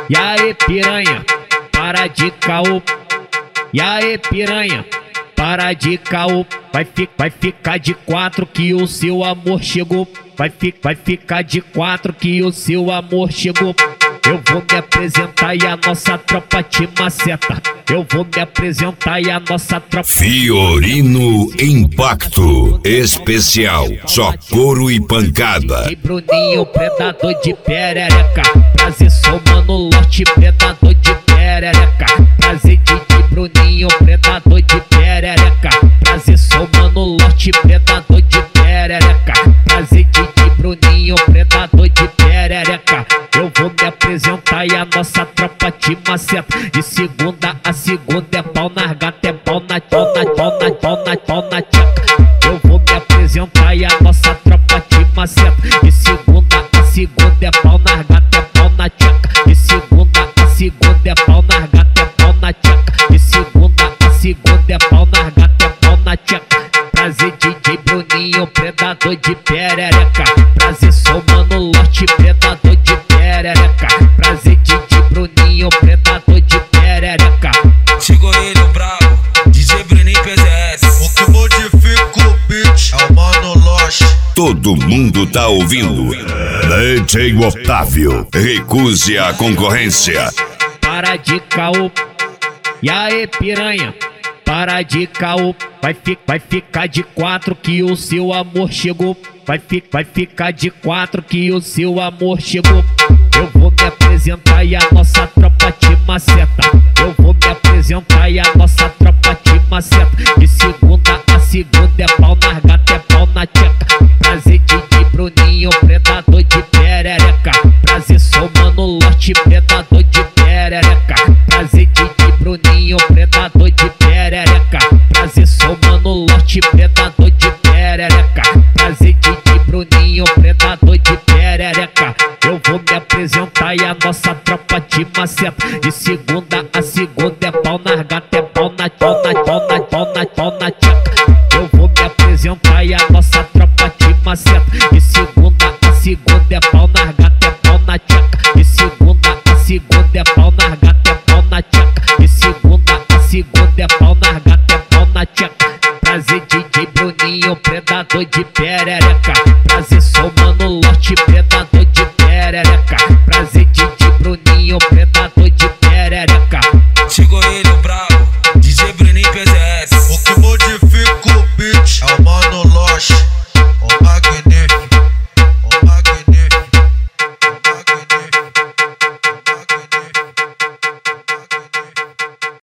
E aí piranha, para de caô. E aí piranha, para de caô. Vai ficar de quatro que o seu amor chegou. Vai ficar de quatro que o seu amor chegou. Eu vou me apresentar e a nossa tropa te maceta. Eu vou me apresentar e a nossa tropa... Fiorino Impacto Especial, só couro e pancada. E Bruninho, predador de perereca. Prazer, sou Mano Lote, predador de perereca. Prazer, Didi Bruninho, predador de perereca. Prazer, sou Mano Lote, predador de perereca. Prazer, Didi Bruninho, predador de perereca. Eu vou me apresentar e a nossa tropa te maceta. De segunda a segunda é pau na gata, é pau na tcheca. Eu vou me apresentar e a nossa tropa te maceta. De segunda a segunda é pau na gata, é pau na tcheca. De segunda a segunda é pau na gata, é pau na tcheca. De segunda a segunda é pau na gata, é pau na tcheca. Prazer, DJ Bruninho, predador de perereca. Prazer, sou Mano Lote, predador de perereca. Prazer, DJ Bruninho, predador de perereca. Chegou ele, o brabo, DJ Bruninho PZS. O que modifica o beat é o Mano Lote. Todo mundo tá ouvindo. DJ Otávio, recuse a concorrência. Para de caô. E aí piranha, para de caô. Vai ficar de quatro que o seu amor chegou. Vai ficar de quatro que o seu amor chegou. Eu vou me apresentar e a nossa tropa te maceta. Eu vou me apresentar e a nossa tropa te maceta. De segunda a segunda é pau na gata, é pau na tcheca. Prazer, Didi Bruninho, predador de perereca. Prazer, sou Mano Lote, predador de perereca. Prazer, Didi Bruninho, predador de perereca. Prazer, sou Mano Lote, predador de perereca. Prazer, Didi Bruninho, predador de perereca. Eu vou me apresentar e a nossa tropa te maceta. De segunda a segunda é pau na gata, é pau na tcheca. Eu vou me apresentar e a nossa tropa te maceta. De segunda a segunda é pau na gata, é pau na tcheca. De segunda a segunda é pau na gata, é pau na tcheca. De segunda a segunda é pau na gata, é pau na tcheca. Prazer, DJ Bruninho, predador de pé.